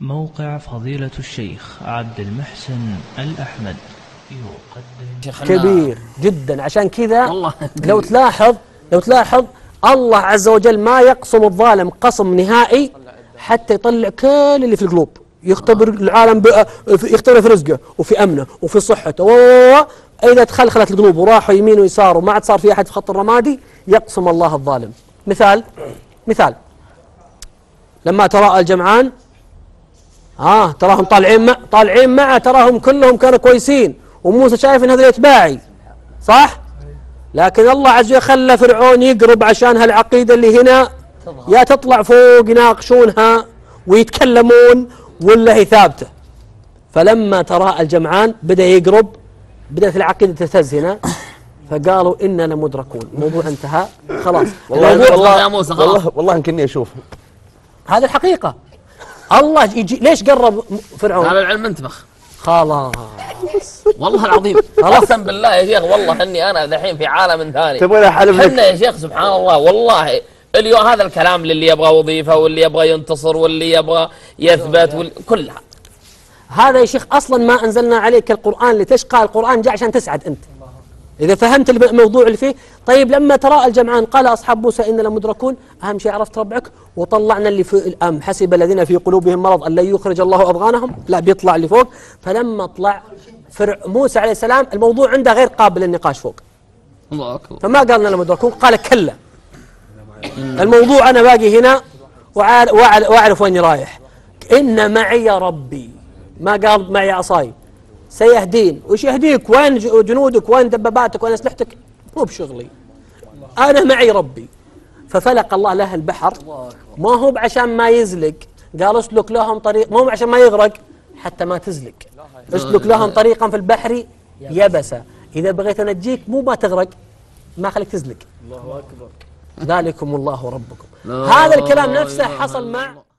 موقع فضيلة الشيخ عبد المحسن الأحمد يقدم كبير جدا. عشان كذا لو تلاحظ الله عز وجل ما يقسم الظالم قسم نهائي حتى يطلع كل اللي في القلوب، يختبر العالم يختبر في رزقه وفي أمنه وفي صحته إذا تخلخلت القلوب وراحوا يمين ويسار وما عاد صار في أحد في خط الرمادي يقسم الله الظالم. مثال لما تراءى الجمعان تراهم طالعين معه، تراهم كلهم كانوا كويسين، وموسى شايف ان هذا يتباعي صح، لكن الله عز وجل خلى فرعون يقرب عشان هالعقيدة اللي هنا يا تطلع فوق يناقشونها ويتكلمون ولا هي ثابتة. فلما تراءى الجمعان بدأ يقرب، بدأت العقيدة تهتز هنا، فقالوا إننا لمدركون. الموضوع انتهى خلاص. والله يا موسى والله يمكنني أشوف هذه الحقيقة. الله يجي ليش قرب فرعون؟ هذا العلم انتبخ خلاص والله العظيم. اقسم بالله يا شيخ والله اني انا الحين في عالم ثاني. تبغى حلم لك يا شيخ سبحان الله والله. اليوم هذا الكلام للي يبغى وظيفه واللي يبغى ينتصر واللي يبغى يثبت كلها. هذا يا شيخ اصلا ما انزلنا عليك القرآن لتشقى، القرآن جاء عشان تسعد انت اذا فهمت الموضوع اللي فيه. طيب لما تراءى الجمعان قال اصحاب موسى إننا لمدركون، اهم شيء عرفت ربعك وطلعنا اللي في الام حسب الذين في قلوبهم مرض ان لن يخرج الله اضغانهم، لا بيطلع اللي فوق. فلما طلع موسى عليه السلام الموضوع عنده غير قابل للنقاش فوق، الله اكبر، فما قال إننا لمدركون، قال كلا الموضوع انا باقي هنا واعرف وين رايح. ان معي ربي، ما قال معي عصاي، سيهدين. وش يهديك؟ وين جنودك؟ وين دباباتك؟ وين اسلحتك؟ مو بشغلي، انا معي ربي. ففلق الله له البحر، ما هو عشان ما يزلق، قال اسلك لهم طريق، ما هو عشان ما يغرق، حتى ما تزلق، اسلك لهم طريقا في البحر يبسا، اذا بغيت انجيك مو ما تغرق، ما خليك تزلق. الله اكبر، ذلكم الله ربكم. هذا الكلام نفسه حصل مع